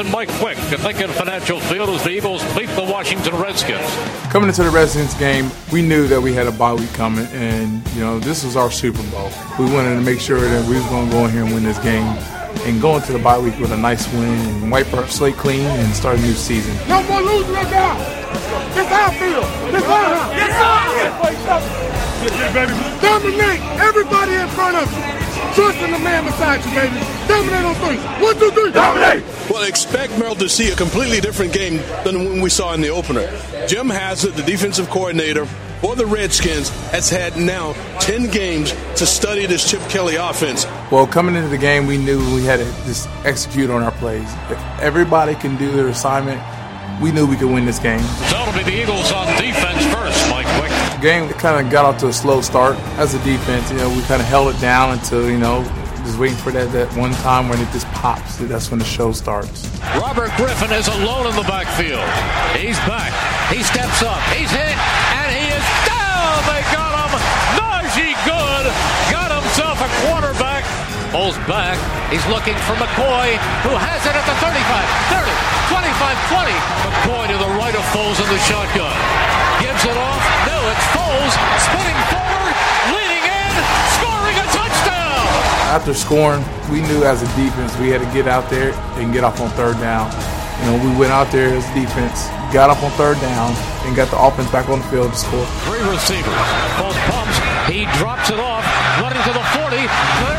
and Mike Quick at Lincoln Financial Field as the Eagles beat the Washington Redskins. Coming into the Redskins game, we knew that we had a bye week coming, and this was our Super Bowl. We wanted to make sure that we was going to go in here and win this game and go into the bye week with a nice win and wipe our slate clean and start a new season. No more losing right now. This our field. This our house. Yes, baby. Dominate everybody in front of you. Trust in the man beside you, baby. Dominate on three. 1, 2, 3. Dominate. Well, expect Merrill to see a completely different game than when we saw in the opener. Jim Haslett, the defensive coordinator for the Redskins, has had now 10 games to study this Chip Kelly offense. Well, coming into the game, we knew we had to just execute on our plays. If everybody can do their assignment, we knew we could win this game. So it'll be the Eagles on defense first, Mike Quick. The game kind of got off to a slow start. As a defense, we kind of held it down until, just waiting for that one time when it just pops. That's when the show starts. Robert Griffin is alone in the backfield. He's back. He steps up. He's hit, and he is down. They got him. Najee Good got himself a quarterback. Pulls back. He's looking for McCoy, who has it at the 35, 30, 25, 20. McCoy to the right of Foles in the shotgun. Gives it off. No, it's Foles spinning forward, leaning in, scoring a touchdown. After scoring, we knew as a defense we had to get out there and get off on third down. We went out there as defense, got up on third down, and got the offense back on the field to score. 3 receivers. Foles pumps. He drops it off, running to the 40, 35, 30, 25,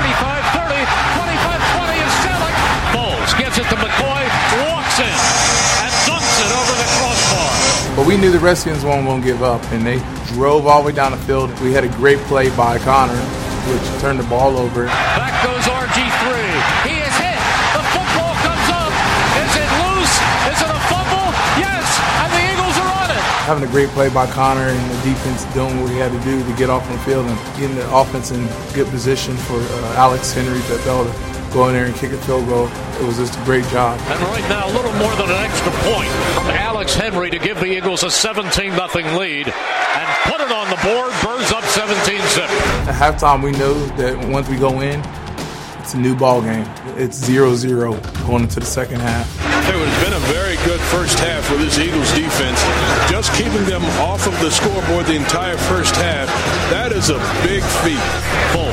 20 is Selleck. Foles gives it to McCoy, walks in, and dunks it over the crossbar. But we knew the Redskins weren't going to give up, and they drove all the way down the field. We had a great play by Connor, which turned the ball over. Back goes RG3. He is hit. The football comes up. Is it loose? Is it a fumble? Yes, and the Eagles are on it. Having a great play by Connor and the defense doing what we had to do to get off on the field and getting the offense in good position for Alex Henry to be able to go in there and kick a field goal. It was just a great job. And right now, a little more than an extra point from Alex Henry to give the Eagles a 17-0 lead and put it on the board. Birds up 17-0. At halftime, we know that once we go in, it's a new ball game. It's 0-0 going into the second half. It has been a very good first half for this Eagles defense. Just keeping them off of the scoreboard the entire first half, that is a big feat. Foles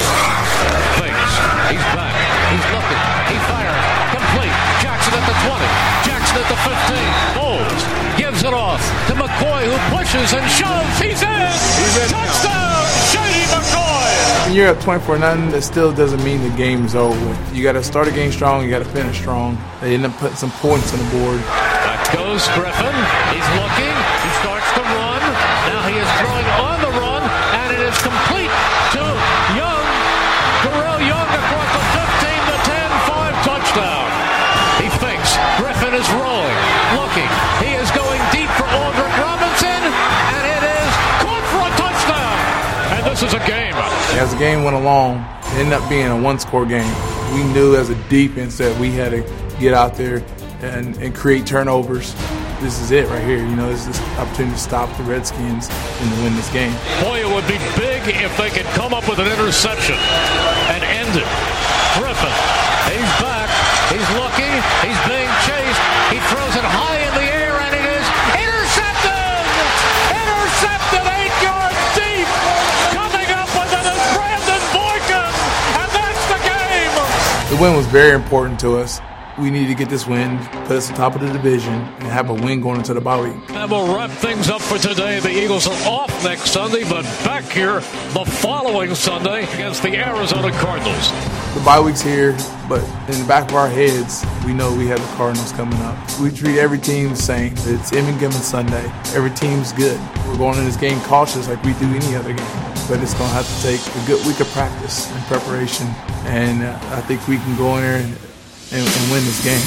fakes. He's back. He's looking. He fires. Complete. Jackson at the 20. Jackson at the 15. Foles gives it off to McCoy, who pushes and shoves. He's in. Touchdown, Shady McCoy. When you're up 24-0, that still doesn't mean the game is over. You got to start a game strong. You got to finish strong. They end up putting some points on the board. Back goes Griffin. He's looking. He starts to run. Now he is throwing on the run, and it is complete to Young. Darrell Young across the 15 to 10, 5 touchdown. He fakes. Griffin is rolling, looking. He is going deep for Aldrick Robinson, and it is caught for a touchdown. And this is a game. As the game went along, it ended up being a one-score game. We knew as a defense that we had to get out there and create turnovers. This is it right here. This is the opportunity to stop the Redskins and to win this game. Boy, it would be big if they could come up with an interception and end it. Griffin, he's back. He's looking. He's being chased. He throws it high in the air, and it is intercepted! Intercepted 8 yards deep! Coming up with it is Brandon Boykin, and that's the game! The win was very important to us. We need to get this win, put us on top of the division, and have a win going into the bye week. And we'll wrap things up for today. The Eagles are off next Sunday, but back here the following Sunday against the Arizona Cardinals. The bye week's here, but in the back of our heads, we know we have the Cardinals coming up. We treat every team the same. It's Immingham and Sunday. Every team's good. We're going in this game cautious like we do any other game. But it's going to have to take a good week of practice and preparation. And I think we can go in there and win this game.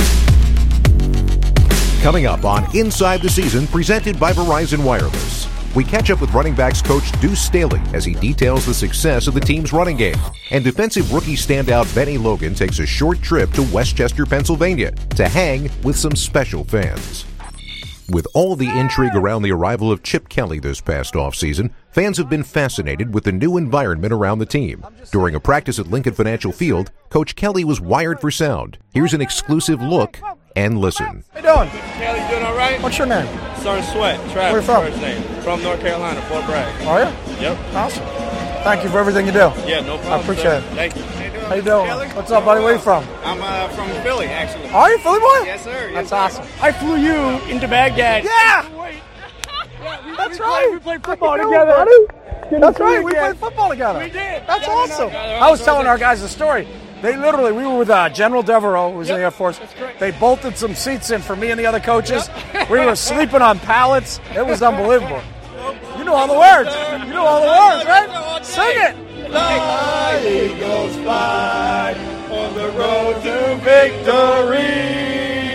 Coming up on Inside the Season, presented by Verizon Wireless. we catch up with running backs coach Deuce Staley as he details the success of the team's running game. And defensive rookie standout Benny Logan takes a short trip to Westchester, Pennsylvania to hang with some special fans. With all the intrigue around the arrival of Chip Kelly this past offseason, fans have been fascinated with the new environment around the team. During a practice at Lincoln Financial Field, Coach Kelly was wired for sound. Here's an exclusive look and listen. How you doing? Kelly, doing all right? What's your name? Son Sweat. Travis. Where you from? First name. From North Carolina, Fort Bragg. Are you? Yep. Awesome. Thank you for everything you do. Yeah, no problem. I appreciate sir. it. Thank you. How you doing? Kelly? What's up, buddy? Where you from? I'm from Philly, actually. Are you Philly boy? Yes, sir. That's yes, sir. awesome. I flew you into Baghdad. Yeah! That's right. We played football together. That's right. We played football together. We did. That's awesome. I was telling our guys a story. We were with General Devereaux, who was in the Air Force. They bolted some seats in for me and the other coaches. We were sleeping on pallets. It was unbelievable. You know all the words. You know all the words, right? Sing it. Fly, Eagles, fly on the road to victory.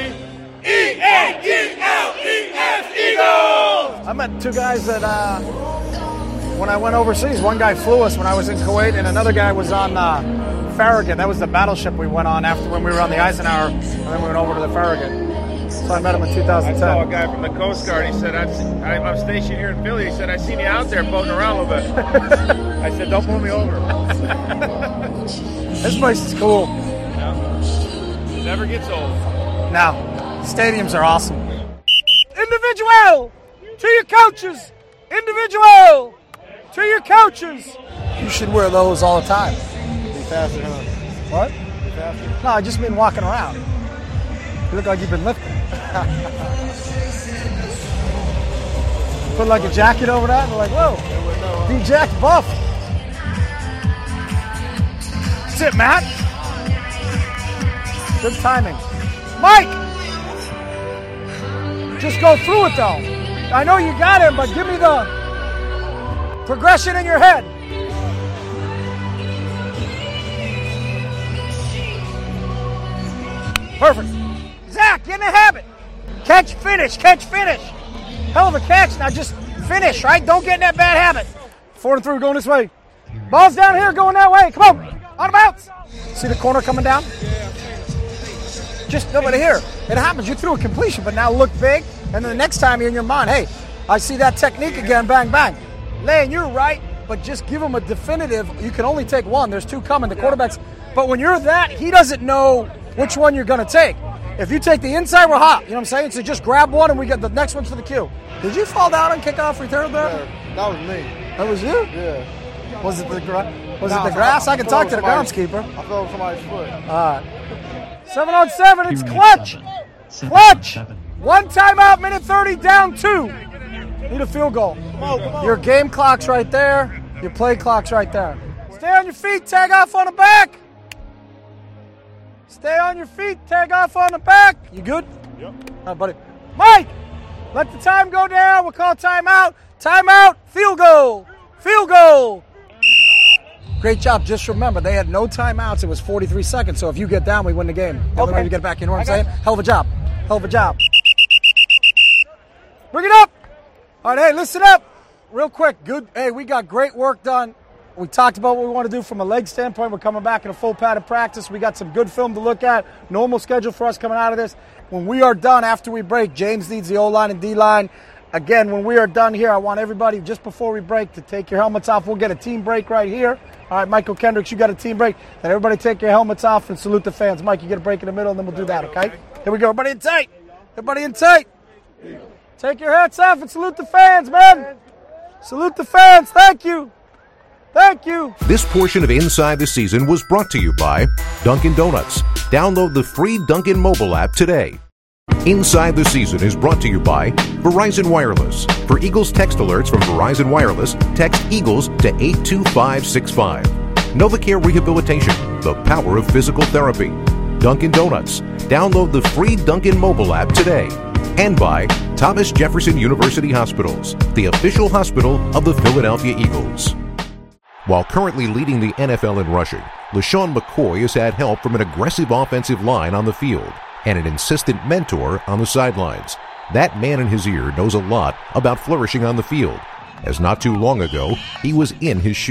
E-A-G-L-E-S, Eagles! I met two guys that, when I went overseas, one guy flew us when I was in Kuwait, and another guy was on Farragut. That was the battleship we went on after when we were on the Eisenhower, and then we went over to the Farragut. So I met him in 2010. I saw a guy from the Coast Guard. He said, I'm stationed here in Philly. He said, I seen you out there boating around a little bit. I said, don't pull me over. This place is cool. Yeah. Never gets old. Now, stadiums are awesome. Individual to your coaches. Individual to your coaches. You should wear those all the time. Be faster, huh? What? Be faster. No, I just mean walking around. You look like you've been lifting. Put like a jacket over that and we're like, whoa, be jacked buff. That's it, Matt. Good timing. Mike! Just go through it though. I know you got him, but give me the progression in your head. Perfect. Zach, get in the habit. Catch, finish, catch, finish. Hell of a catch. Now just finish, right? Don't get in that bad habit. 4 and 3, going this way. Ball's down here, going that way. Come on. On the bounce. See the corner coming down? Just nobody here. It happens. You threw a completion, but now look big. And then the next time you're in your mind, hey, I see that technique again. Bang, bang. Lane, you're right, but just give him a definitive. You can only take one. There's 2 coming. The quarterback's. But when you're that, he doesn't know which one you're going to take. If you take the inside, we're hot. You know what I'm saying? So just grab one and we get the next one's for the cue. Did you fall down and kick off return there? Yeah, that was me. That was you? Yeah. Was it the grass? I can talk to the groundskeeper. I fell on somebody's foot. All right. 7 on 7. It's clutch. Clutch. 1 timeout, minute 30, down 2. Need a field goal. Come on. Your game clock's right there. Your play clock's right there. Stay on your feet. Tag off on the back. Stay on your feet. Tag off on the back. You good? Yep. All right, buddy. Mike, let the time go down. We'll call timeout. Timeout. Field goal. Field goal. Great job. Just remember, they had no timeouts. It was 43 seconds. So if you get down, we win the game. The only way you get back, you know what I'm saying? Hell of a job. Hell of a job. Bring it up. All right, hey, listen up. Real quick. Good. Hey, we got great work done. We talked about what we want to do from a leg standpoint. We're coming back in a full padded practice. We got some good film to look at. Normal schedule for us coming out of this. When we are done after we break, James needs the O-line and D-line. Again, when we are done here, I want everybody, just before we break, to take your helmets off. We'll get a team break right here. All right, Michael Kendricks, you got a team break. Then everybody take your helmets off and salute the fans. Mike, you get a break in the middle, and then we'll do that, okay? Here we go. Everybody in tight. Everybody in tight. Take your hats off and salute the fans, man. Salute the fans. Thank you. Thank you. This portion of Inside the Season was brought to you by Dunkin' Donuts. Download the free Dunkin' mobile app today. Inside the Season is brought to you by Verizon Wireless. For Eagles text alerts from Verizon Wireless, text Eagles to 82565. NovaCare Rehabilitation, the power of physical therapy. Dunkin' Donuts. Download the free Dunkin' mobile app today. And by Thomas Jefferson University Hospitals, the official hospital of the Philadelphia Eagles. While currently leading the NFL in rushing, LaShawn McCoy has had help from an aggressive offensive line on the field and an insistent mentor on the sidelines. That man in his ear knows a lot about flourishing on the field. as not too long ago he was in his shoes.